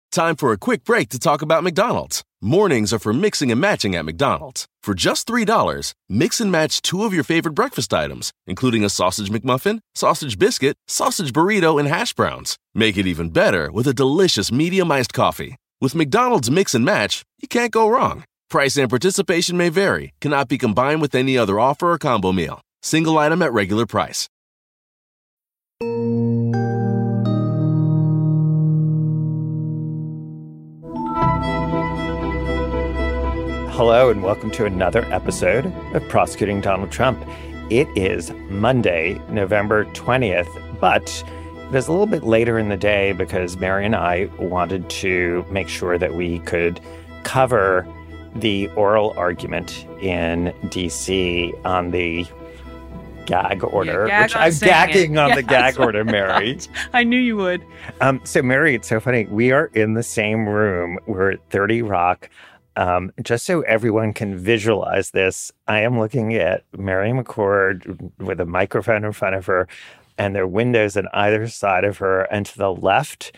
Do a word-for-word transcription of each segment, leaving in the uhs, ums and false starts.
Time for a quick break to talk about McDonald's. Mornings are for mixing and matching at McDonald's. For just three dollars, mix and match two of your favorite breakfast items, including a sausage McMuffin, sausage biscuit, sausage burrito, and hash browns. Make it even better with a delicious medium iced coffee. With McDonald's Mix and Match, you can't go wrong. Price and participation may vary. Cannot be combined with any other offer or combo meal. Single item at regular price. Hello and welcome to another episode of Prosecuting Donald Trump. It is Monday, November twentieth, but it is a little bit later in the day because Mary and I wanted to make sure that we could cover the oral argument in D C on the gag order, yeah, gag which I'm gagging it. on yeah, the gag order, Mary. I knew you would. Um, so, Mary, it's so funny. We are in the same room. We're at thirty Rock. Um, just so everyone can visualize this, I am looking at Mary McCord with a microphone in front of her, and there are windows on either side of her. And to the left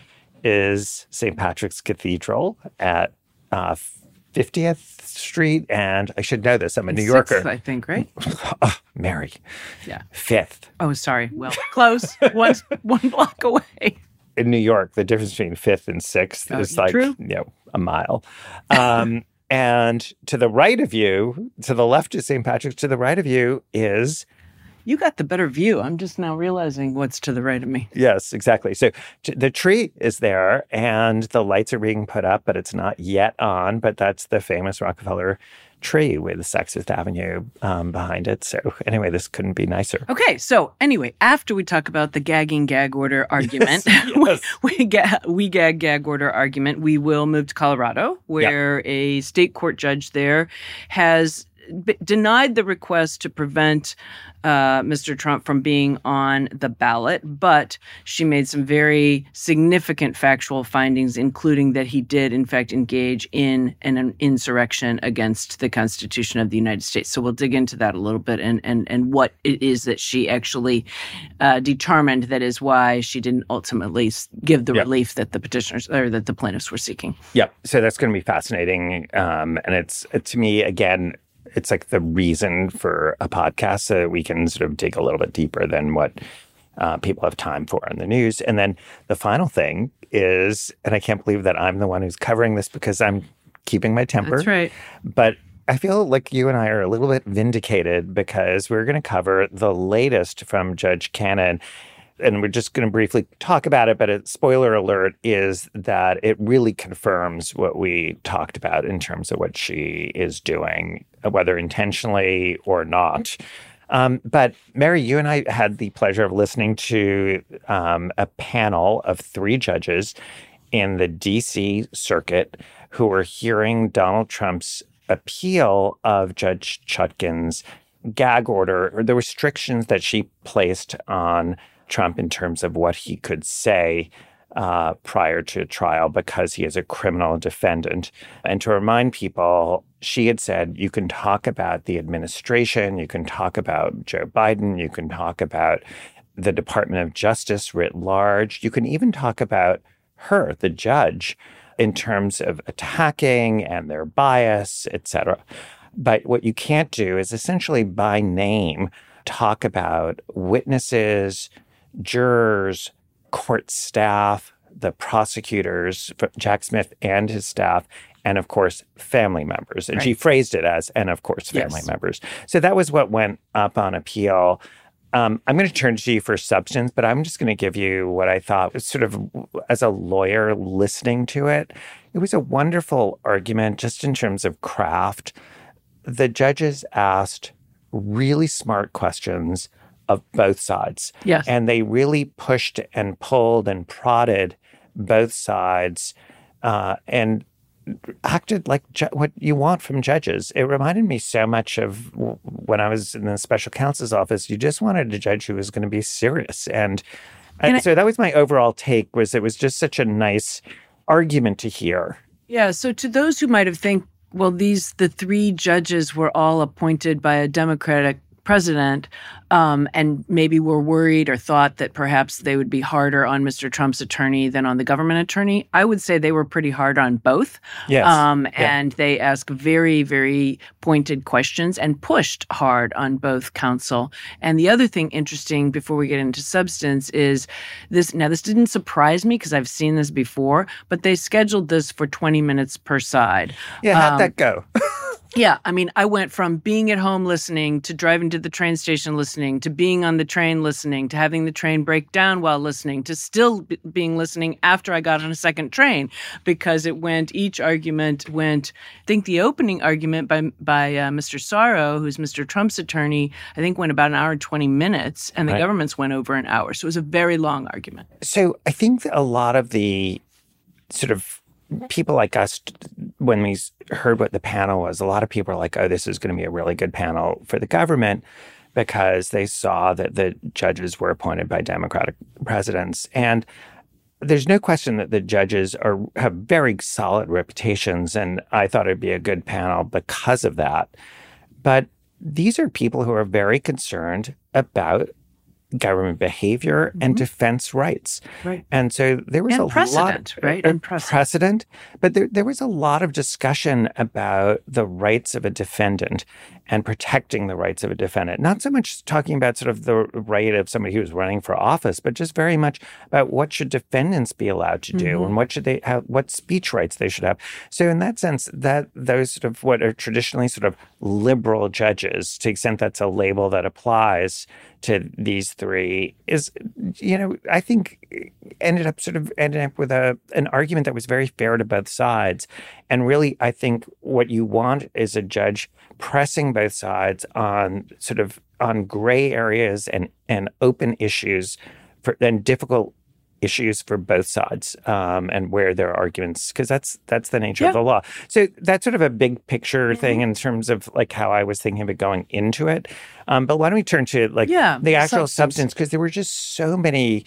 is Saint Patrick's Cathedral at uh, fiftieth Street. And I should know this. I'm a New Yorker. sixth, I think, right? Oh, Mary. Yeah. Fifth. Oh, sorry. Well, close. one, one block away. In New York, the difference between fifth and sixth Oh, is like, true. you know, a mile. Um, and to the right of you, to the left is Saint Patrick's, to the right of you is... You got the better view. I'm just now realizing what's to the right of me. Yes, exactly. So t- the tree is there and the lights are being put up, but it's not yet on. But that's the famous Rockefeller tree with Sexth Avenue um, behind it. So anyway, this couldn't be nicer. Okay, so anyway, after we talk about the gagging gag order argument, yes, yes. we, we, ga- we gag gag order argument, we will move to Colorado, where yep. a state court judge there has b- denied the request to prevent uh, Mister Trump from being on the ballot, but she made some very significant factual findings, including that he did, in fact, engage in an, an insurrection against the Constitution of the United States. So we'll dig into that a little bit and and and what it is that she actually uh, determined that is why she didn't ultimately give the yep. relief that the petitioners or that the plaintiffs were seeking. Yep. So that's going to be fascinating. Um, and it's, to me, again, it's like the reason for a podcast so that we can sort of dig a little bit deeper than what uh, people have time for in the news. And then the final thing is, and I can't believe that I'm the one who's covering this because I'm keeping my temper. That's right. But I feel like you and I are a little bit vindicated because we're going to cover the latest from Judge Cannon. And we're just going to briefly talk about it, but a spoiler alert is that it really confirms what we talked about in terms of what she is doing, whether intentionally or not. Um, but Mary, you and I had the pleasure of listening to um, a panel of three judges in the D C circuit who were hearing Donald Trump's appeal of Judge Chutkan's gag order, or the restrictions that she placed on Trump in terms of what he could say uh, prior to trial because he is a criminal defendant. And to remind people, she had said, you can talk about the administration, you can talk about Joe Biden, you can talk about the Department of Justice writ large, you can even talk about her, the judge, in terms of attacking and their bias, et cetera. But what you can't do is essentially by name talk about witnesses, jurors, court staff, the prosecutors, Jack Smith and his staff, and of course, family members. And right. she phrased it as, and of course, family yes. members. So that was what went up on appeal. Um, I'm going to turn to you for substance, but I'm just going to give you what I thought was sort of, as a lawyer listening to it, it was a wonderful argument just in terms of craft. The judges asked really smart questions of both sides. Yes. And they really pushed and pulled and prodded both sides uh, and acted like ju- what you want from judges. It reminded me so much of w- when I was in the special counsel's office. You just wanted a judge who was going to be serious. And, and I, so that was my overall take, was it was just such a nice argument to hear. Yeah. So to those who might have think, well, these the three judges were all appointed by a Democratic president, um, and maybe were worried or thought that perhaps they would be harder on Mister Trump's attorney than on the government attorney. I would say they were pretty hard on both. Yes. Um, yeah. And they asked very, very pointed questions and pushed hard on both counsel. And the other thing interesting before we get into substance is this. Now, this didn't surprise me because I've seen this before, but they scheduled this for twenty minutes per side. Yeah, how'd Um, that go? Yeah, I mean, I went from being at home listening to driving to the train station listening to being on the train listening to having the train break down while listening to still b- being listening after I got on a second train because it went, each argument went, I think the opening argument by by uh, Mister Sorrow, who's Mister Trump's attorney, I think went about an hour and twenty minutes, and the Right. government's went over an hour. So it was a very long argument. So I think that a lot of the sort of people like us, when we heard what the panel was, a lot of people are like, oh, this is going to be a really good panel for the government because they saw that the judges were appointed by Democratic presidents. And there's no question that the judges are have very solid reputations, and I thought it'd be a good panel because of that. But these are people who are very concerned about government behavior mm-hmm. and defense rights. Right. And so there was and a precedent, lot right? Uh, and precedent. precedent, but there, there was a lot of discussion about the rights of a defendant and protecting the rights of a defendant. Not so much talking about sort of the right of somebody who's running for office, but just very much about what should defendants be allowed to do mm-hmm. and what should they have, what speech rights they should have. So in that sense, that those sort of what are traditionally sort of liberal judges, to the extent that's a label that applies to these three, is, you know, I think ended up sort of ended up with a an argument that was very fair to both sides. And really, I think what you want is a judge pressing both sides on sort of on gray areas and, and open issues for and difficult issues for both sides, um, and where there are arguments, because that's that's the nature yeah. of the law. So that's sort of a big picture mm-hmm. thing in terms of like how I was thinking of it going into it. Um, but why don't we turn to like yeah, the actual substance, substance, because there were just so many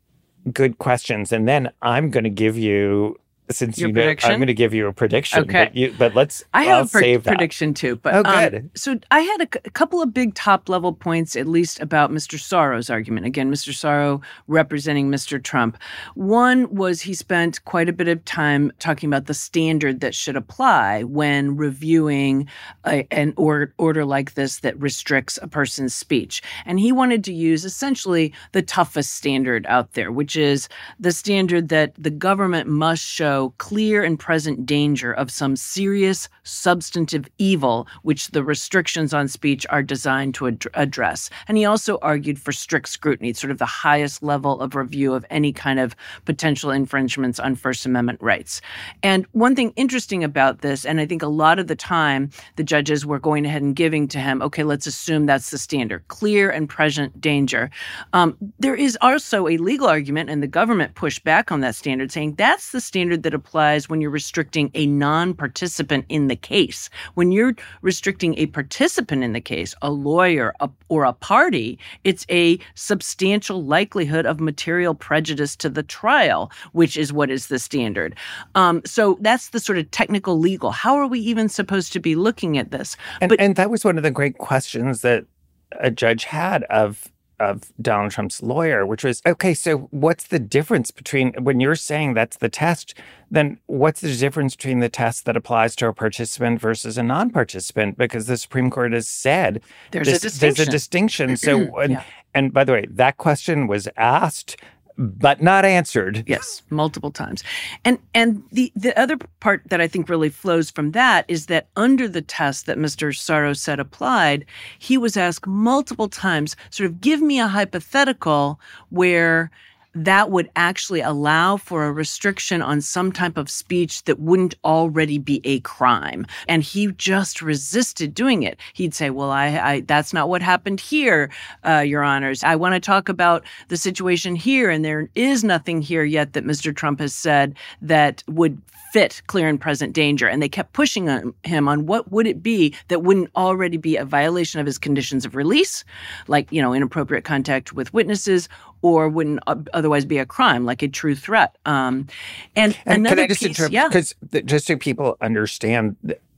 good questions. And then I'm going to give you, since Your you know, prediction? I'm going to give you a prediction. Okay. But, you, but let's I have I'll a pre- save that. prediction too. But, oh, good. Um, so I had a, c- a couple of big top level points, at least about Mister Sorrow's argument. Again, Mister Sorrow representing Mister Trump. One was he spent quite a bit of time talking about the standard that should apply when reviewing a, an or, order like this that restricts a person's speech. And he wanted to use essentially the toughest standard out there, which is the standard that the government must show clear and present danger of some serious substantive evil, which the restrictions on speech are designed to ad- address. And he also argued for strict scrutiny, sort of the highest level of review of any kind of potential infringements on First Amendment rights. And one thing interesting about this, and I think a lot of the time the judges were going ahead and giving to him, okay, let's assume that's the standard, clear and present danger. Um, there is also a legal argument, and the government pushed back on that standard, saying that's the standard that applies when you're restricting a non-participant in the case. When you're restricting a participant in the case, a lawyer a, or a party, it's a substantial likelihood of material prejudice to the trial, which is what is the standard. Um, so that's the sort of technical legal. How are we even supposed to be looking at this? And, but, and that was one of the great questions that a judge had of of Donald Trump's lawyer, which was, okay, so what's the difference between, when you're saying that's the test, then what's the difference between the test that applies to a participant versus a non-participant? Because the Supreme Court has said there's, this, a distinction. there's a distinction. So, and, yeah. and by the way, that question was asked but not answered. Yes, multiple times. And and the, the other part that I think really flows from that is that under the test that Mister Sorrow said applied, he was asked multiple times, sort of give me a hypothetical where that would actually allow for a restriction on some type of speech that wouldn't already be a crime. And he just resisted doing it. He'd say, well, I, I that's not what happened here, uh, Your Honors. I want to talk about the situation here, and there is nothing here yet that Mister Trump has said that would fit clear and present danger. And they kept pushing on him on what would it be that wouldn't already be a violation of his conditions of release, like, you know, inappropriate contact with witnesses, or wouldn't otherwise be a crime, like a true threat. Um, and and another can I just piece, interrupt? yeah. Because just so people understand,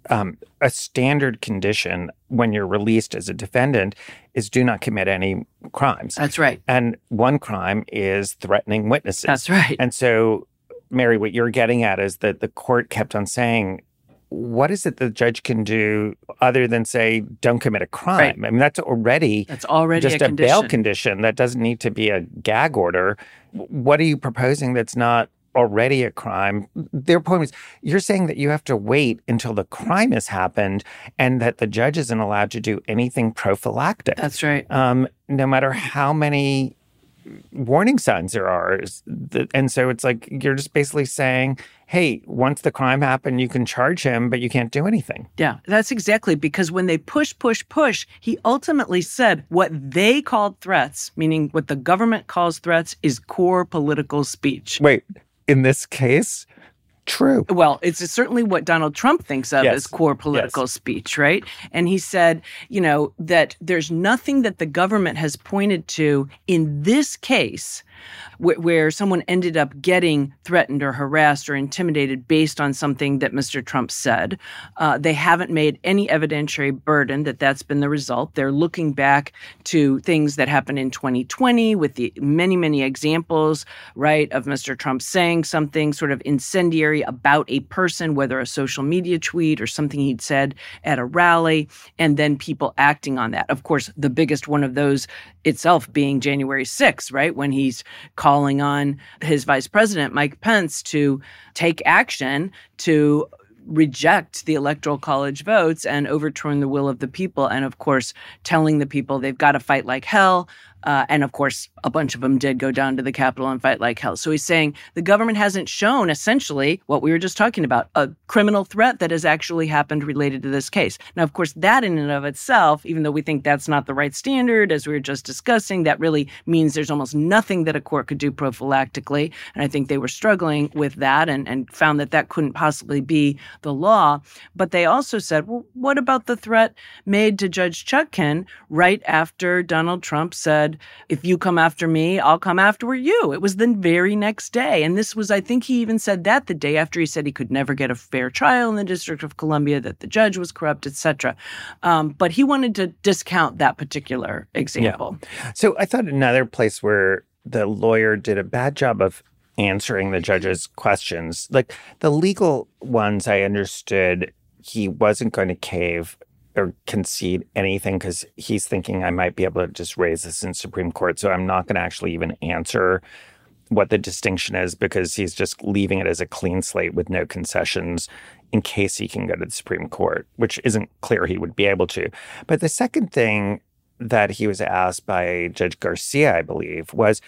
um, a standard condition when you're released as a defendant is do not commit any crimes. That's right. And one crime is threatening witnesses. That's right. And so, Mary, what you're getting at is that the court kept on saying, what is it the judge can do other than say, don't commit a crime? Right. I mean, that's already, that's already just a, a condition. bail condition. That doesn't need to be a gag order. What are you proposing that's not already a crime? Their point is, you're saying that you have to wait until the crime has happened and that the judge isn't allowed to do anything prophylactic. That's right. Um, no matter how many warning signs there are. And so it's like you're just basically saying, hey, once the crime happened, you can charge him, but you can't do anything. Yeah, that's exactly, because when they push, push, push, he ultimately said what they called threats, meaning what the government calls threats, is core political speech. Wait, in this case? True. Well, it's certainly what Donald Trump thinks of yes. as core political yes. speech, right? And he said, you know, that there's nothing that the government has pointed to in this case wh- where someone ended up getting threatened or harassed or intimidated based on something that Mister Trump said. Uh, they haven't made any evidentiary burden that that's been the result. They're looking back to things that happened in twenty twenty with the many, many examples, right, of Mister Trump saying something sort of incendiary about a person, whether a social media tweet or something he'd said at a rally, and then people acting on that. Of course, the biggest one of those itself being January sixth, right, when he's calling on his vice president, Mike Pence, to take action to reject the Electoral College votes and overturn the will of the people. And of course, telling the people they've got to fight like hell. Uh, and of course, a bunch of them did go down to the Capitol and fight like hell. So he's saying the government hasn't shown essentially what we were just talking about, a criminal threat that has actually happened related to this case. Now, of course, that in and of itself, even though we think that's not the right standard, as we were just discussing, that really means there's almost nothing that a court could do prophylactically. And I think they were struggling with that and, and found that that couldn't possibly be the law. But they also said, well, what about the threat made to Judge Chutkan right after Donald Trump said, if you come after me, I'll come after you. It was the very next day. And this was, I think he even said that the day after he said he could never get a fair trial in the District of Columbia, that the judge was corrupt, et cetera. Um, but he wanted to discount that particular example. Yeah. So I thought another place where the lawyer did a bad job of answering the judge's questions, like the legal ones, I understood he wasn't going to cave or concede anything because he's thinking I might be able to just raise this in Supreme Court. So I'm not going to actually even answer what the distinction is because he's just leaving it as a clean slate with no concessions in case he can go to the Supreme Court, which isn't clear he would be able to. But the second thing that he was asked by Judge Garcia, I believe, was,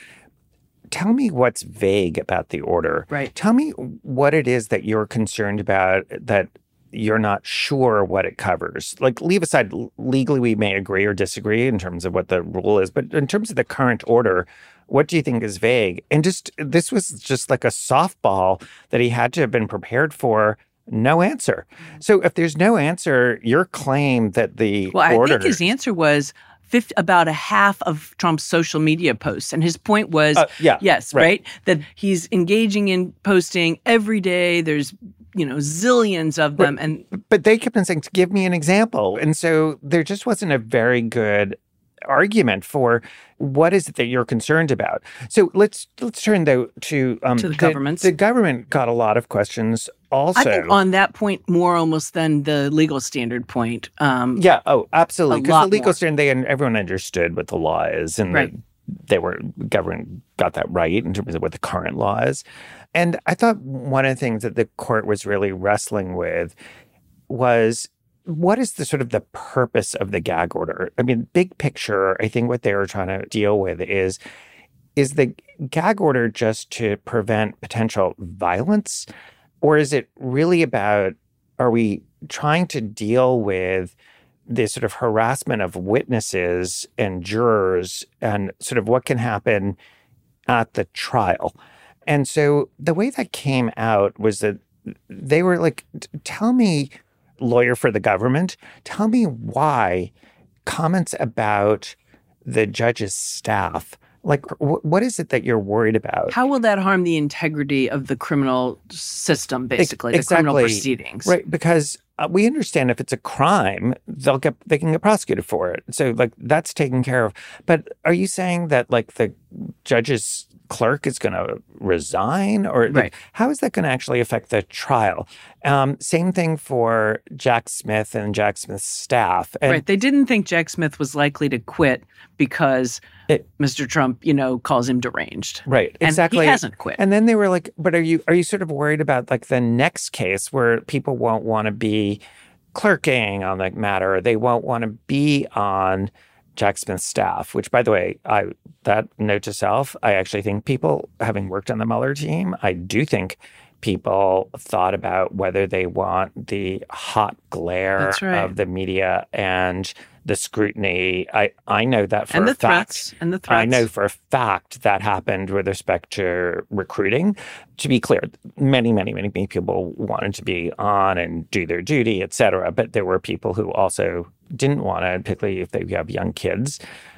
tell me what's vague about the order. Right. Tell me what it is that you're concerned about that you're not sure what it covers. Like, leave aside, legally we may agree or disagree in terms of what the rule is, but in terms of the current order, what do you think is vague? And just, this was just like a softball that he had to have been prepared for. No answer. So if there's no answer, your claim that the well, order... I think his answer was fifty, about a half of Trump's social media posts. And his point was, uh, yeah, yes, right. right, that he's engaging in posting every day. There's you know, zillions of them. Right. And But they kept on saying, give me an example. And so there just wasn't a very good argument for what is it that you're concerned about. So let's let's turn, though, to... Um, to the, the governments. The government got a lot of questions also. I think on that point more almost than the legal standard point. Um, yeah, oh, absolutely. Because the legal more. standard, they everyone understood what the law is. And right. the, they were, government got that right in terms of what the current law is. And I thought one of the things that the court was really wrestling with was, what is the sort of the purpose of the gag order? I mean, big picture, I think what they were trying to deal with is, is the gag order just to prevent potential violence? Or is it really about, are we trying to deal with the sort of harassment of witnesses and jurors and sort of what can happen at the trial? And so the way that came out was that they were like, tell me, lawyer for the government, tell me why comments about the judge's staff, like, wh- what is it that you're worried about? How will that harm the integrity of the criminal system, basically, exactly. the criminal proceedings? Right, because uh, we understand if it's a crime, they'll get they can get prosecuted for it. So like that's taken care of. But are you saying that like the judge's clerk is going to resign, or like, right. how is that going to actually affect the trial? Um, same thing for Jack Smith and Jack Smith's staff. And right. They didn't think Jack Smith was likely to quit because it, Mister Trump, you know, calls him deranged. Right. Exactly. And he hasn't quit. And then they were like, but are you are you sort of worried about like the next case where people won't want to be clerking on the matter, or they won't want to be on Jack Smith's staff, which, by the way, I that note to self, I actually think people, having worked on the Mueller team, I do think people thought about whether they want the hot glare right. of the media and the scrutiny. I, I know that for and a the fact. Threats, and the threats. I know for a fact that happened with respect to recruiting. To be clear, many, many, many, many people wanted to be on and do their duty, et cetera. But there were people who also didn't want to, particularly if they have young kids.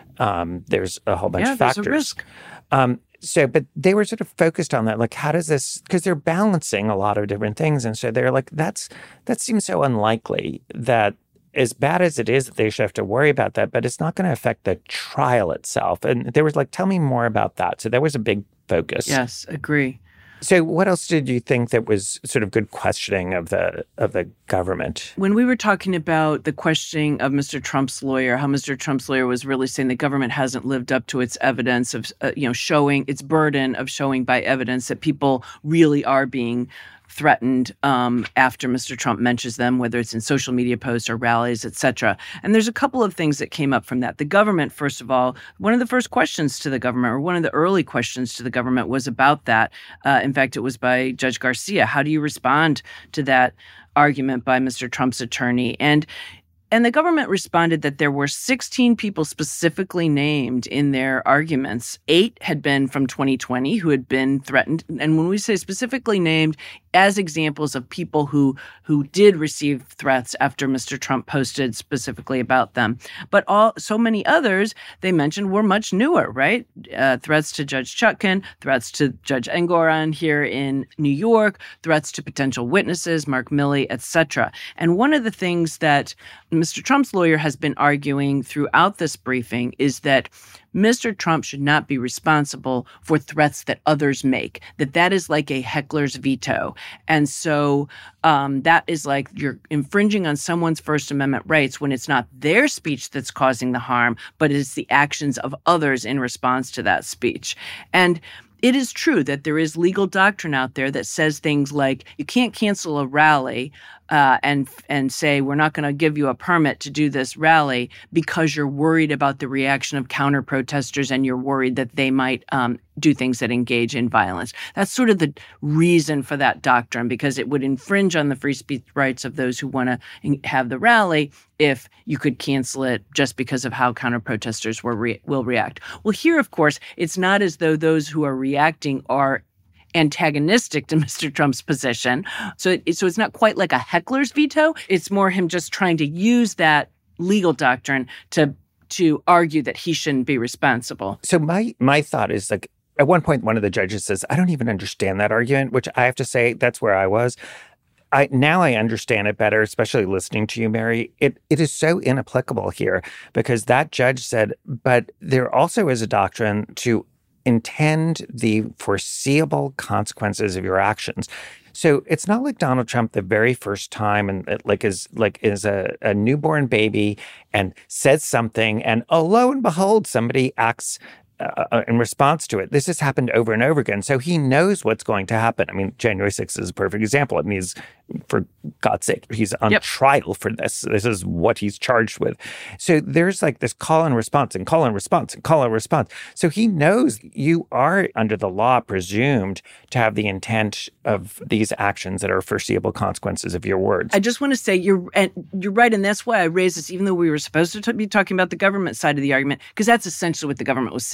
Um, there's a whole bunch yeah, of factors. There's a risk. Um, so, but they were sort of focused on that. Like, how does this, because they're balancing a lot of different things. And so they're like, that's, that seems so unlikely that as bad as it is that they should have to worry about that, but it's not going to affect the trial itself. And there was like, tell me more about that. So there was a big focus. Yes, agree. So what else did you think that was sort of good questioning of the of the government? When we were talking about the questioning of Mister Trump's lawyer, how Mister Trump's lawyer was really saying the government hasn't lived up to its evidence of, uh, you know, showing its burden of showing by evidence that people really are being threatened um, after Mister Trump mentions them, whether it's in social media posts or rallies, et cetera. And there's a couple of things that came up from that. The government, first of all, one of the first questions to the government, or one of the early questions to the government, was about that. Uh, in fact, it was by Judge Garcia. How do you respond to that argument by Mister Trump's attorney? And And the government responded that there were sixteen people specifically named in their arguments. Eight had been from twenty twenty who had been threatened. And when we say specifically named, as examples of people who who did receive threats after Mister Trump posted specifically about them. But all so many others they mentioned were much newer, right? Uh, threats to Judge Chutkan, threats to Judge Engoron here in New York, threats to potential witnesses, Mark Milley, et cetera. And one of the things that Mister Trump's lawyer has been arguing throughout this briefing is that Mister Trump should not be responsible for threats that others make, that that is like a heckler's veto. And so um, that is like you're infringing on someone's First Amendment rights when it's not their speech that's causing the harm, but it's the actions of others in response to that speech. And it is true that there is legal doctrine out there that says things like you can't cancel a rally uh, and and say we're not going to give you a permit to do this rally because you're worried about the reaction of counter protesters and you're worried that they might um, do things that engage in violence. That's sort of the reason for that doctrine, because it would infringe on the free speech rights of those who want to have the rally if you could cancel it just because of how counter protesters were re- will react. Well, here, of course, it's not as though those who are reacting are antagonistic to Mister Trump's position. So, it, so it's not quite like a heckler's veto. It's more him just trying to use that legal doctrine to to argue that he shouldn't be responsible. So my my thought is like, at one point, one of the judges says, I don't even understand that argument, which I have to say, that's where I was. I, now I understand it better, especially listening to you, Mary. It it is so inapplicable here because that judge said, but there also is a doctrine to intend the foreseeable consequences of your actions. So it's not like Donald Trump the very first time and like is like is a, a newborn baby and says something and oh, lo and behold, somebody acts Uh, in response to it. This has happened over and over again. So he knows what's going to happen. I mean, January sixth is a perfect example. I mean, he's, for God's sake, he's on yep. trial for this. This is what he's charged with. So there's like this call and response and call and response and call and response. So he knows you are under the law presumed to have the intent of these actions that are foreseeable consequences of your words. I just want to say you're and you're right. And that's why I raised this, even though we were supposed to t- be talking about the government side of the argument, because that's essentially what the government was saying.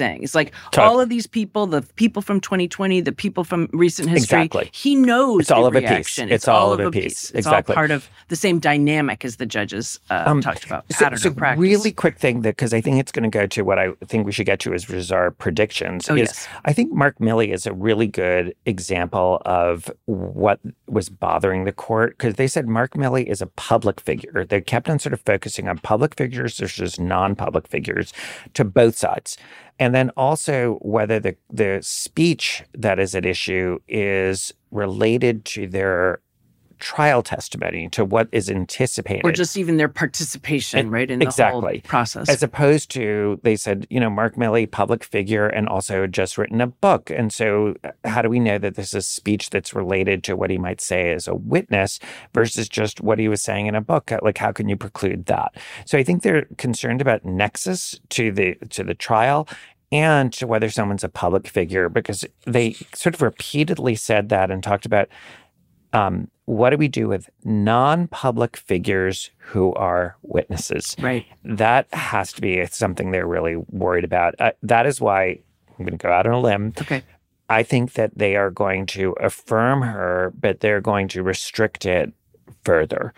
saying. It's like Totally. all of these people, the people from twenty twenty, the people from recent history, Exactly. he knows It's all the of a piece. reaction. It's all of a piece. It's Exactly. all part of the same dynamic as the judges uh, Um, talked about, So, pattern so of practice. really quick thing, that because I think it's going to go to what I think we should get to, is, is our predictions. Oh, is yes. I think Mark Milley is a really good example of what was bothering the court, because they said Mark Milley is a public figure. They kept on sort of focusing on public figures versus non-public figures to both sides. And then also whether the, the speech that is at issue is related to their trial testimony, to what is anticipated. Or just even their participation, And- right, in the exactly. whole process. As opposed to, they said, you know, Mark Milley, public figure, and also just written a book. And so how do we know that this is speech that's related to what he might say as a witness versus just what he was saying in a book? Like, how can you preclude that? So I think they're concerned about nexus to the to the trial and to whether someone's a public figure, because they sort of repeatedly said that and talked about um, what do we do with non-public figures who are witnesses? Right. That has to be something they're really worried about. Uh, that is why I'm going to go out on a limb. Okay. I think that they are going to affirm her, but they're going to restrict it further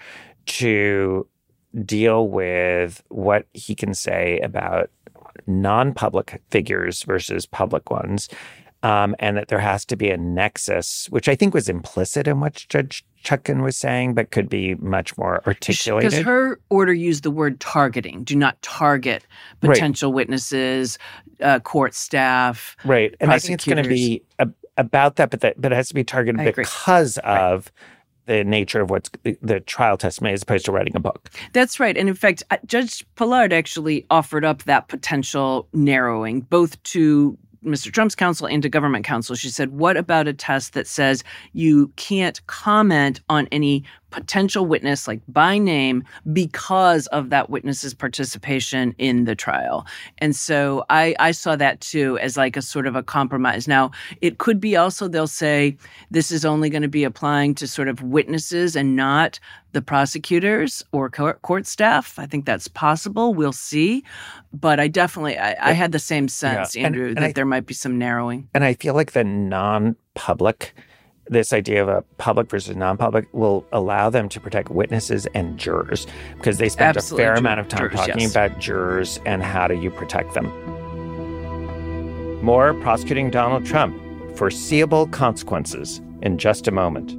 to deal with what he can say about non-public figures versus public ones. Um, and that there has to be a nexus, which I think was implicit in what Judge Chutkan was saying, but could be much more articulated. Because her order used the word targeting. Do not target potential right. witnesses, uh, court staff, right. And I think it's going to be a, about that, but that, but it has to be targeted I agree. because right. of the nature of what's the, the trial testimony as opposed to writing a book. That's right. And in fact, Judge Pillard actually offered up that potential narrowing, both to Mister Trump's counsel and to government counsel. She said, what about a test that says you can't comment on any potential witness, like by name, because of that witness's participation in the trial? And so I, I saw that too as like a sort of a compromise. Now, it could be also they'll say this is only going to be applying to sort of witnesses and not the prosecutors or court, court staff. I think that's possible. We'll see. But I definitely, I, I had the same sense, yeah. Andrew, and, and that I, there might be some narrowing. And I feel like the non-public, this idea of a public versus non-public, will allow them to protect witnesses and jurors, because they spend Absolutely. a fair Jur- amount of time jurors, talking yes. about jurors and how do you protect them. More Prosecuting Donald Trump, Foreseeable Consequences, in just a moment.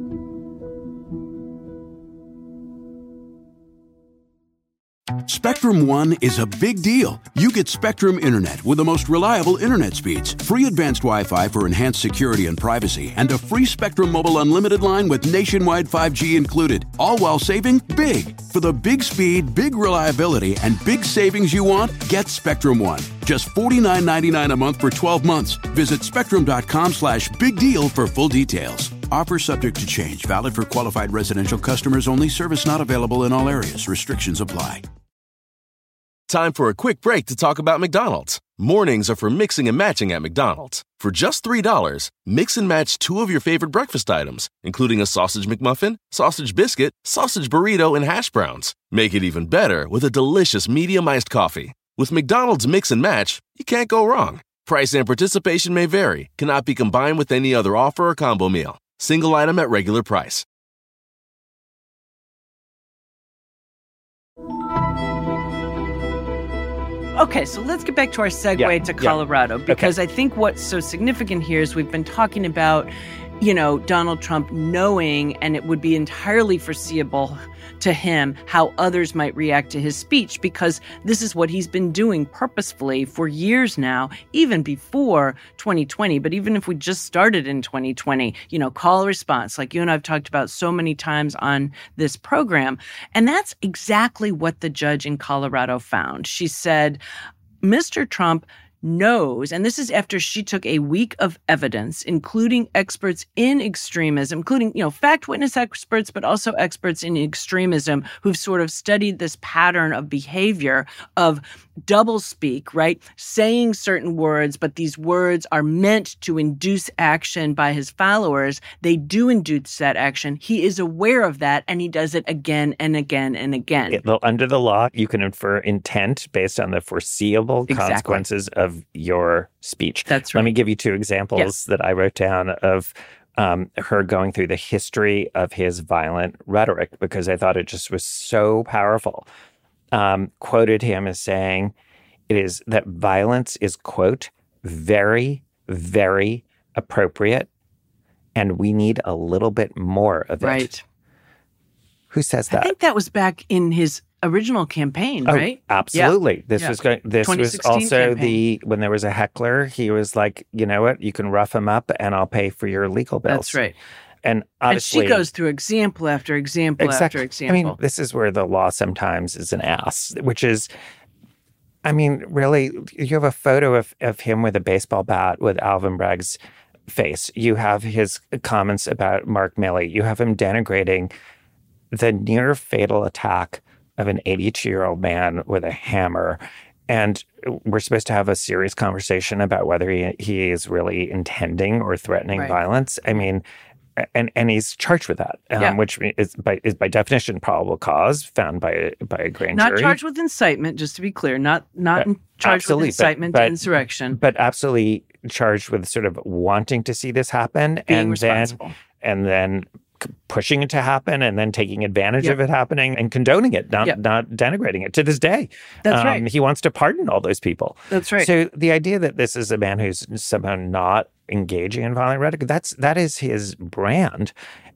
Spectrum One is a big deal. You get Spectrum Internet with the most reliable internet speeds, free advanced Wi-Fi for enhanced security and privacy, and a free Spectrum Mobile Unlimited line with nationwide five G included, all while saving big. For the big speed, big reliability, and big savings you want, get Spectrum One. Just forty-nine ninety-nine a month for twelve months. Visit spectrum.com slash big deal for full details. Offer subject to change. Valid for qualified residential customers only. Service not available in all areas. Restrictions apply. Time for a quick break to talk about McDonald's. Mornings are for mixing and matching at McDonald's. For just three dollars, mix and match two of your favorite breakfast items, including a sausage McMuffin, sausage biscuit, sausage burrito, and hash browns. Make it even better with a delicious medium iced coffee. With McDonald's Mix and Match, you can't go wrong. Price and participation may vary. Cannot be combined with any other offer or combo meal. Single item at regular price. Okay, so let's get back to our segue yeah, to Colorado, yeah. because okay. I think what's so significant here is we've been talking about, you know, Donald Trump knowing, and it would be entirely foreseeable to him how others might react to his speech, because this is what he's been doing purposefully for years now, even before twenty twenty. But even if we just started in twenty twenty, you know, call response, like you and I've talked about so many times on this program. And that's exactly what the judge in Colorado found. She said, Mister Trump knows, and this is after she took a week of evidence, including experts in extremism, including, you know, fact witness experts, but also experts in extremism who've sort of studied this pattern of behavior of double speak, right? Saying certain words, but these words are meant to induce action by his followers. They do induce that action. He is aware of that, and he does it again and again and again. It, under the law, you can infer intent based on the foreseeable Exactly. consequences of your speech. That's right. Let me give you two examples Yes. that I wrote down of um, her going through the history of his violent rhetoric, because I thought it just was so powerful. Um, quoted him as saying, it is that violence is, quote, very, very appropriate, and we need a little bit more of it. Right. Who says that? I think that was back in his original campaign, Oh, right? absolutely. Yeah. This Yeah. was going. This was twenty sixteen also campaign. the when there was a heckler. He was like, you know what? You can rough him up, and I'll pay for your legal bills. That's right. And obviously, and she goes through example after example exactly. after example. I mean, this is where the law sometimes is an ass, which is, I mean, really, you have a photo of of him with a baseball bat with Alvin Bragg's face. You have his comments about Mark Milley. You have him denigrating the near fatal attack of an eighty-two-year-old man with a hammer. And we're supposed to have a serious conversation about whether he, he is really intending or threatening Right. violence. I mean, and and he's charged with that, um, Yeah. which is by is by definition probable cause found by a, by a grand not jury. charged with incitement, just to be clear. Not not But charged absolutely, with but- incitement but- to insurrection. but absolutely charged with sort of wanting to see this happen, Being and responsible. then and then c- pushing it to happen, and then taking advantage Yep. of it happening and condoning it, not Yep. not denigrating it to this day. That's right. He wants to pardon all those people. That's right. So the idea that this is a man who's somehow not engaging in violent rhetoric, that's that is his brand,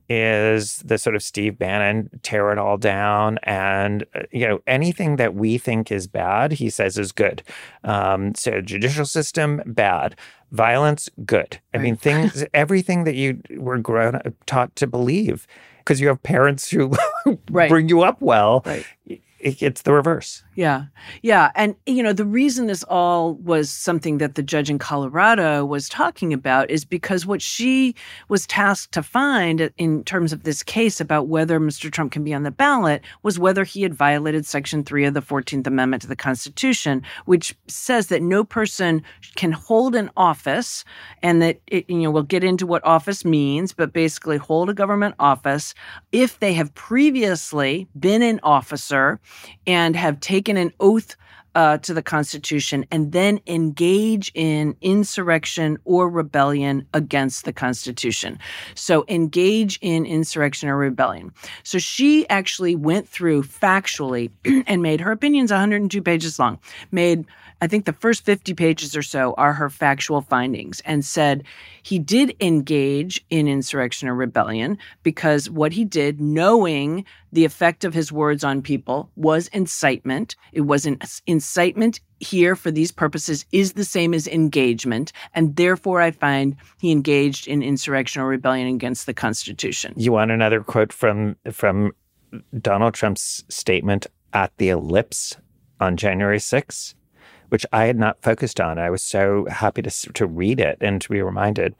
is the sort of Steve Bannon tear it all down, and uh, you know, anything that we think is bad, he says is good. Um, so judicial system, bad. Violence, good. I mean, Right. things, everything that you were grown taught to believe, because you have parents who Right. bring you up well. Right. it- It's the reverse. Yeah. Yeah. And, you know, the reason this all was something that the judge in Colorado was talking about is because what she was tasked to find in terms of this case about whether Mister Trump can be on the ballot was whether he had violated Section three of the fourteenth Amendment to the Constitution, which says that no person can hold an office, and that, it, you know, we'll get into what office means, but basically hold a government office if they have previously been an officer and have taken an oath uh, to the Constitution and then engage in insurrection or rebellion against the Constitution. So engage in insurrection or rebellion. So she actually went through factually and made her opinions one hundred two pages long, made I think the first fifty pages or so are her factual findings, and said he did engage in insurrection or rebellion because what he did, knowing the effect of his words on people, was incitement. It was an incitement here for these purposes is the same as engagement, and therefore I find he engaged in insurrection or rebellion against the Constitution. You want another quote from from Donald Trump's statement at the Ellipse on January sixth, which I had not focused on. I was so happy to to read it and to be reminded.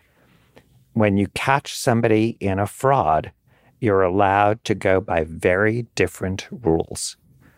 When you catch somebody in a fraud, you're allowed to go by very different rules.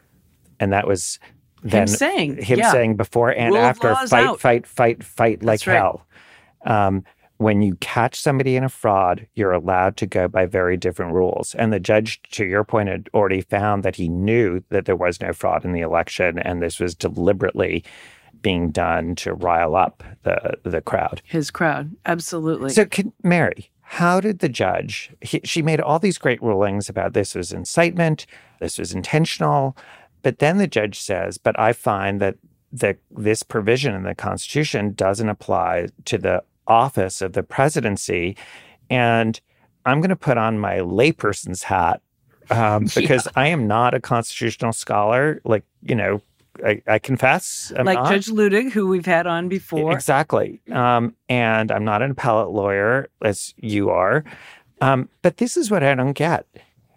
And that was then Him saying, him yeah. saying before and Rule of after, law is fight, out. fight, fight, fight like That's right. hell. Um, when you catch somebody in a fraud, you're allowed to go by very different rules. And the judge, to your point, had already found that he knew that there was no fraud in the election, and this was deliberately being done to rile up the the crowd. His crowd, absolutely. So, can, Mary, how did the judge? He, she made all these great rulings about this was incitement, this was intentional, but then the judge says, "But I find that that this provision in the Constitution doesn't apply to the office of the presidency," and I'm going to put on my layperson's hat um, because I am not a constitutional scholar. Like, you know, I, I confess, I'm like not. Judge Ludig, who we've had on before. Exactly. Um, and I'm not an appellate lawyer, as you are. Um, but this is what I don't get.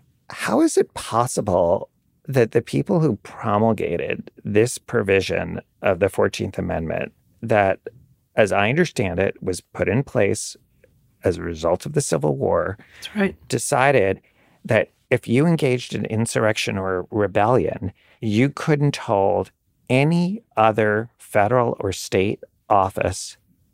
How is it possible that the people who promulgated this provision of the fourteenth Amendment, that, as I understand it, was put in place as a result of the Civil War, That's right. decided that if you engaged in insurrection or rebellion, you couldn't hold any other federal or state office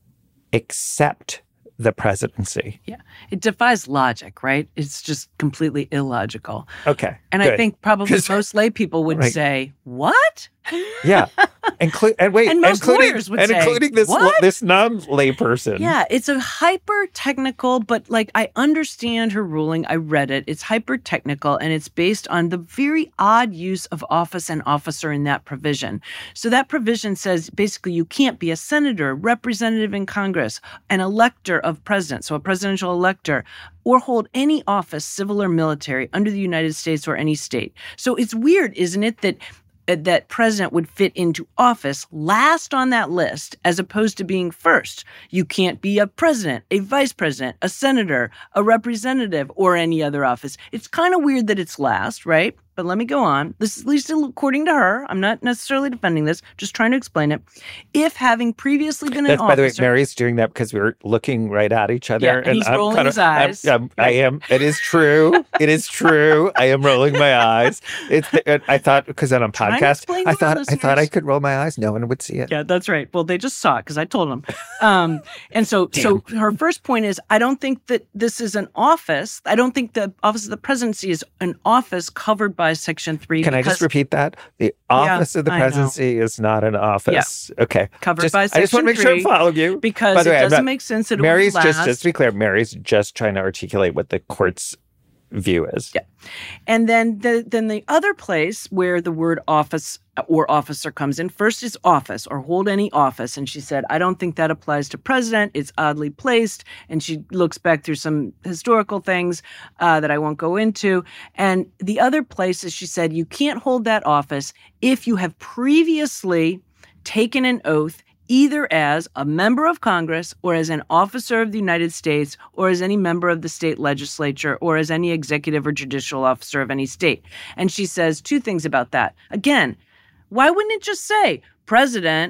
except the presidency. Yeah. It defies logic, right? It's just completely illogical. Okay. And good. I think probably most lay people would right. say, what? Yeah. Inclu- and wait, and most including, lawyers would and say, including this what? this non-lay person. Yeah, it's a hyper technical, but like I understand her ruling. I read it. It's hyper technical, and it's based on the very odd use of office and officer in that provision. So that provision says basically you can't be a senator, representative in Congress, an elector of president, so a presidential elector, or hold any office, civil or military, under the United States or any state. So it's weird, isn't it, that that president would fit into office last on that list as opposed to being first. You can't be a president, a vice president, a senator, a representative, or any other office. It's kind of weird that it's last, right? But let me go on. This is at least according to her. I'm not necessarily defending this, just trying to explain it. If having previously been That's, an by the way, officer... Mary's doing that because we're looking right at each other. Yeah, and he's I'm rolling kind his of, I'm- eyes. I'm- I am. It is true. It is true. I am rolling my eyes. It's. I thought because on a Trying to podcast, explain I to our thought I thought I listeners. could roll my eyes. No one would see it. Yeah, that's right. Well, they just saw it because I told them. Um, and so, so her first point is, I don't think that this is an office. I don't think the office of the presidency is an office covered by Section three. Can I just repeat that? The office of the I know. presidency is not an office. Okay. Covered Just- by I just want to Section make sure I'm three, following you. because By the it way, I'm doesn't not- make sense that it Mary's would just, last. just to be clear, Mary's just trying to articulate what the court's view is. Yeah. And then the then the other place where the word office or officer comes in first is office or hold any office. And she said, I don't think that applies to president. It's oddly placed. And she looks back through some historical things uh, that I won't go into. And the other place is she said, you can't hold that office if you have previously taken an oath either as a member of Congress or as an officer of the United States or as any member of the state legislature or as any executive or judicial officer of any state. And she says two things about that. Again, why wouldn't it just say president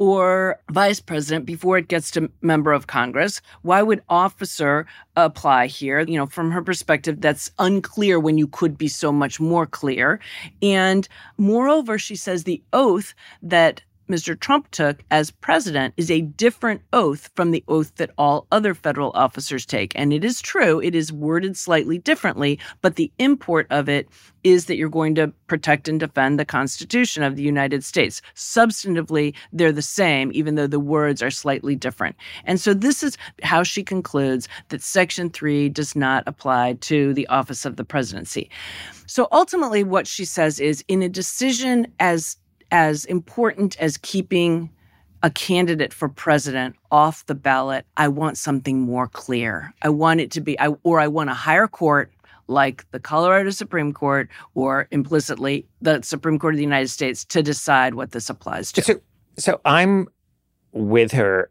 or vice president before it gets to member of Congress? Why would officer apply here? You know, from her perspective, that's unclear when you could be so much more clear. And moreover, she says the oath that Mister Trump took as president is a different oath from the oath that all other federal officers take. And it is true, it is worded slightly differently, but the import of it is that you're going to protect and defend the Constitution of the United States. Substantively, they're the same, even though the words are slightly different. And so this is how she concludes that Section three does not apply to the office of the presidency. So ultimately, what she says is, in a decision as as important as keeping a candidate for president off the ballot, I want something more clear. I want it to be, I, or I want a higher court like the Colorado Supreme Court or implicitly the Supreme Court of the United States to decide what this applies to. So, so I'm with her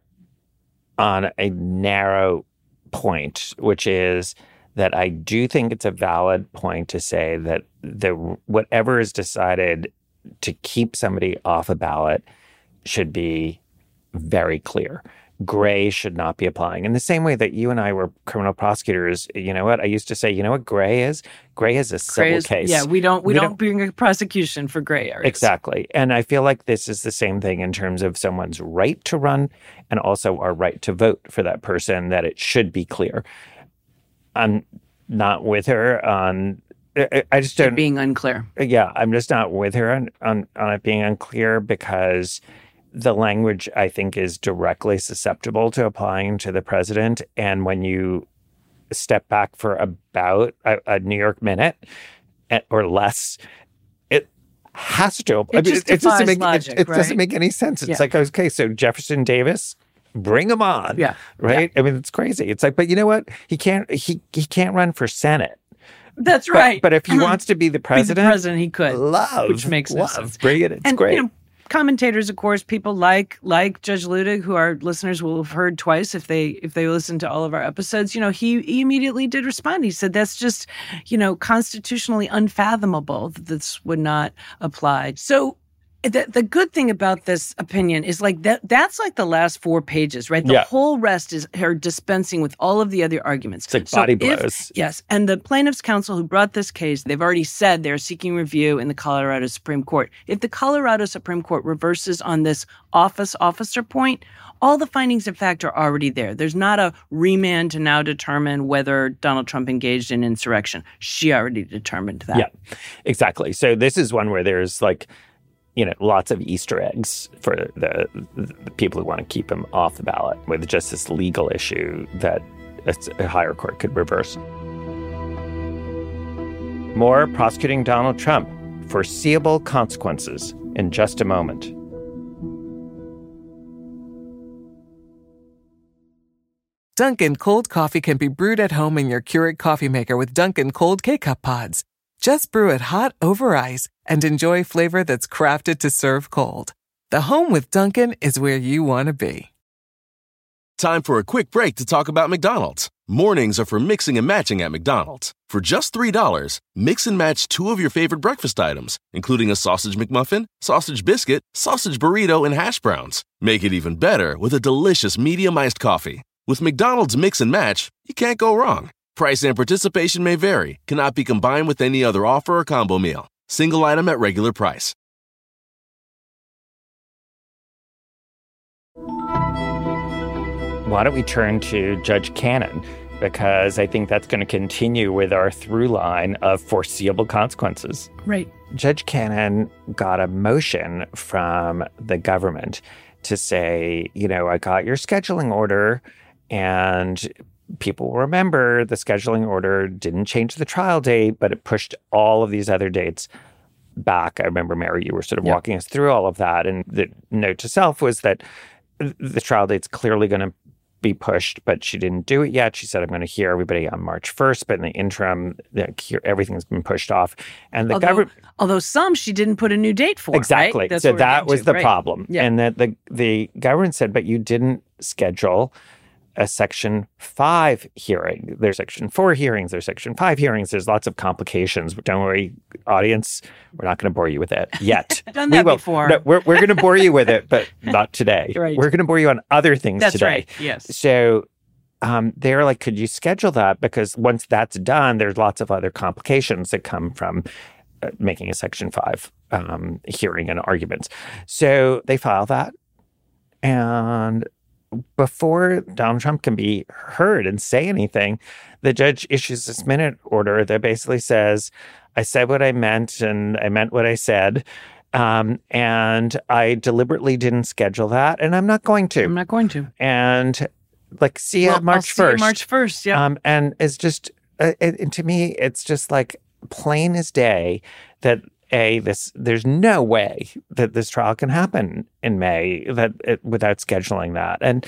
on a narrow point, which is that I do think it's a valid point to say that the whatever is decided to keep somebody off a ballot should be very clear. Gray should not be applying. In the same way that you and I were criminal prosecutors, you know what? I used to say, you know what gray is? Gray is a civil Gray is, case. Yeah, we don't we, We don't, don't- bring a prosecution for gray areas. Exactly. And I feel like this is the same thing in terms of someone's right to run and also our right to vote for that person, that it should be clear. I'm not with her on I I just don't. Being unclear. Yeah, I'm just not with her on, on, on it being unclear because the language, I think, is directly susceptible to applying to the president. And when you step back for about a, a New York minute or less, it has to. It I mean, just it, it doesn't defies make logic, it, it doesn't right? make any sense. It's Yeah. like, okay, so Jefferson Davis, bring him on. Yeah. Right. I mean, it's crazy. It's like, but you know what? He can't. He he can't run for Senate. That's But, right. but if he wants to be the Be the president, president, he could. love, which makes no love, sense. bring it. It's and, great. You know, commentators, of course, people like like Judge Ludig, who our listeners will have heard twice if they if they listen to all of our episodes. You know, he, he immediately did respond. He said that's just, you know, constitutionally unfathomable that this would not apply. So The, the good thing about this opinion is like that that's like the last four pages, right? The Yeah. whole rest is her dispensing with all of the other arguments. It's like So body if- blows. yes. And the plaintiffs' counsel who brought this case, they've already said they're seeking review in the Colorado Supreme Court. If the Colorado Supreme Court reverses on this office officer point, all the findings of fact are already there. There's not a remand to now determine whether Donald Trump engaged in insurrection. She already determined that. Yeah, exactly. So this is one where there's like, you know, lots of Easter eggs for the, the people who want to keep him off the ballot with just this legal issue that a higher court could reverse. More prosecuting Donald Trump, foreseeable consequences in just a moment. Dunkin' cold coffee can be brewed at home in your Keurig coffee maker with Dunkin' cold K-Cup pods. Just brew it hot over ice and enjoy flavor that's crafted to serve cold. The home with Dunkin' is where you want to be. Time for a quick break to talk about McDonald's. Mornings are for mixing and matching at McDonald's. For just three dollars, mix and match two of your favorite breakfast items, including a sausage McMuffin, sausage biscuit, sausage burrito, and hash browns. Make it even better with a delicious medium iced coffee. With McDonald's Mix and Match, you can't go wrong. Price and participation may vary. Cannot be combined with any other offer or combo meal. Single item at regular price. Why don't we turn to Judge Cannon? Because I think that's going to continue with our through line of foreseeable consequences. Right. Judge Cannon got a motion from the government to say, you know, I got your scheduling order, and people remember the scheduling order didn't change the trial date, but it pushed all of these other dates back. I remember, Mary, you were sort of Yep. walking us through all of that. And the note to self was that the trial date's clearly going to be pushed, but she didn't do it yet. She said, I'm going to hear everybody on March first, but in the interim, the, here, everything's been pushed off. And the although, government... although some she didn't put a new date for. Exactly. Right? That's So what we're that getting was to. the Right. problem. Yeah. And that the, the government said, but you didn't schedule a Section five hearing. There's Section four hearings. There's Section five hearings. There's lots of complications. Don't worry, audience. We're not going to bore you with it yet. Done We that will. before. No, we're we're going to bore you with it, but not today. Right. We're going to bore you on other things That's today. right. Yes. So um, they're like, could you schedule that? Because once that's done, there's lots of other complications that come from uh, making a Section five um, hearing and arguments. So they file that. And before Donald Trump can be heard and say anything, the judge issues this minute order that basically says, I said what I meant and I meant what I said. Um, and I deliberately didn't schedule that, and I'm not going to. I'm not going to. And like, see you Well, at March I'll see you first. March first, yeah. Um, and it's just, uh, it, and to me, it's just like plain as day that a this there's no way that this trial can happen in May that it, without scheduling that. And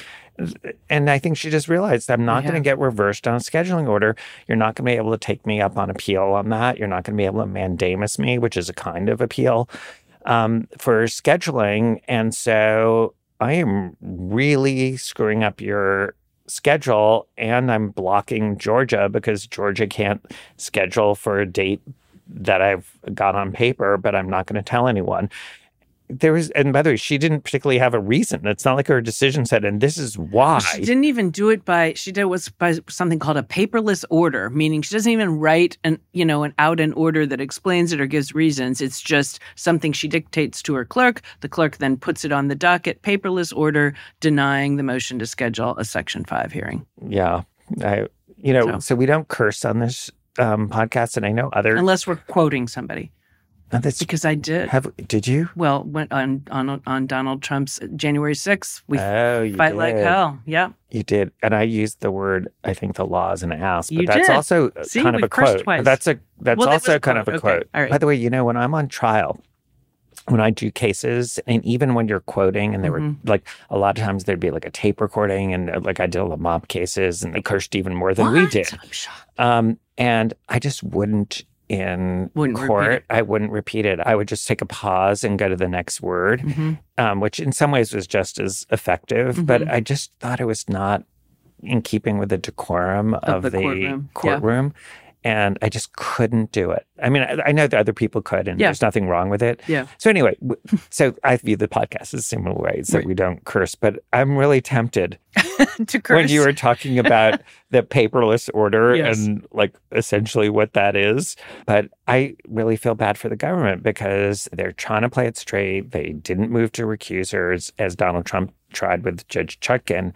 and I think she just realized I'm not Yeah. going to get reversed on a scheduling order. You're not going to be able to take me up on appeal on that. You're not going to be able to mandamus me, which is a kind of appeal um, for scheduling. And so I am really screwing up your schedule, and I'm blocking Georgia because Georgia can't schedule for a date that I've got on paper, but I'm not going to tell anyone. There was, and by the way, she didn't particularly have a reason. It's not like her decision said, and this is why. She didn't even do it by, she did was by something called a paperless order, meaning she doesn't even write an, you know, an out an order that explains it or gives reasons. It's just something she dictates to her clerk. The clerk then puts it on the docket, paperless order denying the motion to schedule a Section five hearing. Yeah. I, you know, So. so we don't curse on this um, podcast, and I know other. Unless we're quoting somebody. Uh, that's, Because I did. have, did you? Well, when, on, on on Donald Trump's January sixth, we Oh, you fight did. like hell. Yeah. You did. And I used the word, I think the law is an ass, but You that's did. also See, kind of we a cursed quote. twice. That's a that's Well, that was also a kind of quote. a Okay. quote. All right. By the way, you know, when I'm on trial, when I do cases, and even when you're quoting, and there Mhm. were like a lot of times there'd be like a tape recording, and uh, like I did all the mob cases, and they cursed even more than we What? did. I'm shocked. Um, and I just wouldn't in Wouldn't repeat court. it. I wouldn't repeat it. I would just take a pause and go to the next word, Mhm. um, which in some ways was just as effective. Mhm. But I just thought it was not in keeping with the decorum of, the the, courtroom. Yeah. courtroom. And I just couldn't do it. I mean, I, I know that other people could, and yeah. there's nothing wrong with it. Yeah. So anyway, so I view the podcast as similar ways that right. we don't curse, but I'm really tempted to curse. When you were talking about the paperless order yes. and like essentially what that is. But I really feel bad for the government because they're trying to play it straight. They didn't move to recusers as Donald Trump tried with Judge Chutkan.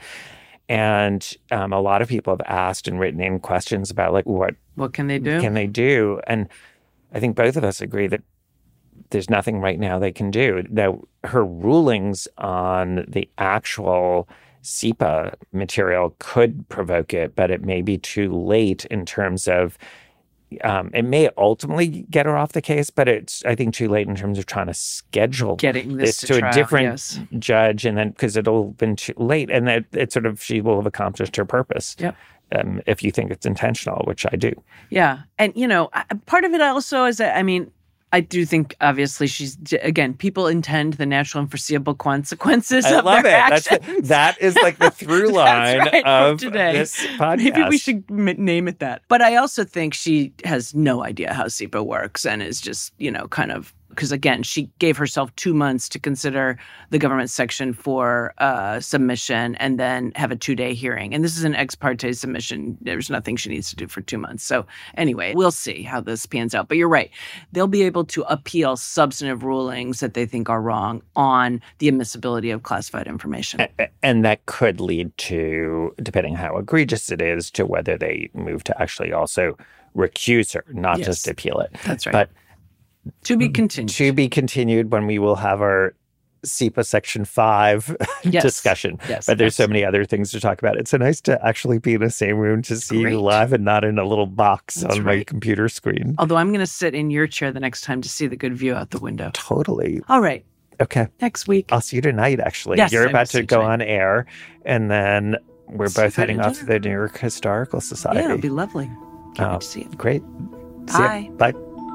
And um, a lot of people have asked and written in questions about like what what can they do? Can they do? And I think both of us agree that there's nothing right now they can do. Now, her rulings on the actual S I P A material could provoke it, but it may be too late in terms of Um, it may ultimately get her off the case, but it's, I think, too late in terms of trying to schedule getting this, this to, to trial, a different yes. judge, and then because it'll have been too late, and that it sort of she will have accomplished her purpose. Yep. Um, if you think it's intentional, which I do. Yeah, and you know, part of it also is that I mean. I do think, obviously, she's, again, people intend the natural and foreseeable consequences I of love their it. actions. That's the, that is like the through line right, of today. this podcast. Maybe we should m- name it that. But I also think she has no idea how S I P A works and is just, you know, kind of, because again, she gave herself two months to consider the government section for uh, submission and then have a two-day hearing. And this is an ex parte submission. There's nothing she needs to do for two months. So anyway, we'll see how this pans out. But you're right. They'll be able to appeal substantive rulings that they think are wrong on the admissibility of classified information. And, and that could lead to, depending how egregious it is, to whether they move to actually also recuse her, not yes. just appeal it. That's right. But to be continued. To be continued when we will have our S I P A Section five yes. discussion. Yes, but there's absolutely. so many other things to talk about. It's so nice to actually be in the same room to see Great. you live and not in a little box That's on right. my computer screen. Although I'm going to sit in your chair the next time to see the good view out the window. Totally. All right. Okay. Next week. I'll see you tonight, actually. Yes, You're I will about see to you go tonight. on air, and then we're See you both heading for off to dinner. the New York Historical Society. Yeah, it'll be lovely. Can't Oh, wait to see you. Great. See ya. Bye. Bye.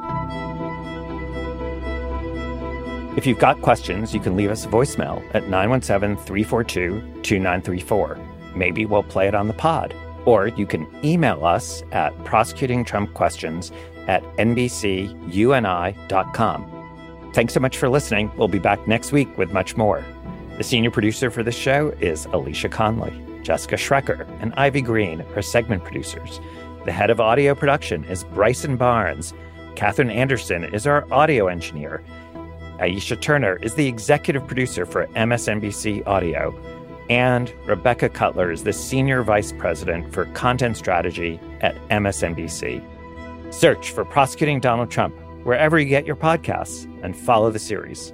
If you've got questions, you can leave us a voicemail at nine one seven, three four two, two nine three four. Maybe we'll play it on the pod. Or you can email us at prosecutingtrumpquestions at n b c u n i dot com. Thanks so much for listening. We'll be back next week with much more. The senior producer for this show is Alicia Conley. Jessica Schrecker and Ivy Green are segment producers. The head of audio production is Bryson Barnes. Catherine Anderson is our audio engineer. Aisha Turner is the executive producer for M S N B C Audio, and Rebecca Cutler is the senior vice president for content strategy at M S N B C. Search for Prosecuting Donald Trump wherever you get your podcasts and follow the series.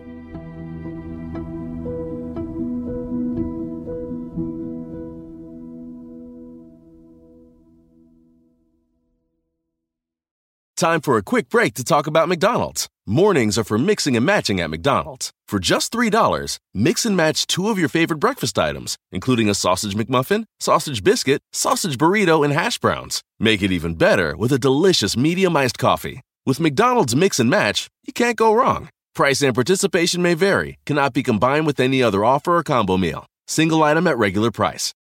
Time for a quick break to talk about McDonald's. Mornings are for mixing and matching at McDonald's. For just three dollars, mix and match two of your favorite breakfast items, including a sausage McMuffin, sausage biscuit, sausage burrito, and hash browns. Make it even better with a delicious medium iced coffee. With McDonald's Mix and Match, you can't go wrong. Price and participation may vary, cannot be combined with any other offer or combo meal. Single item at regular price.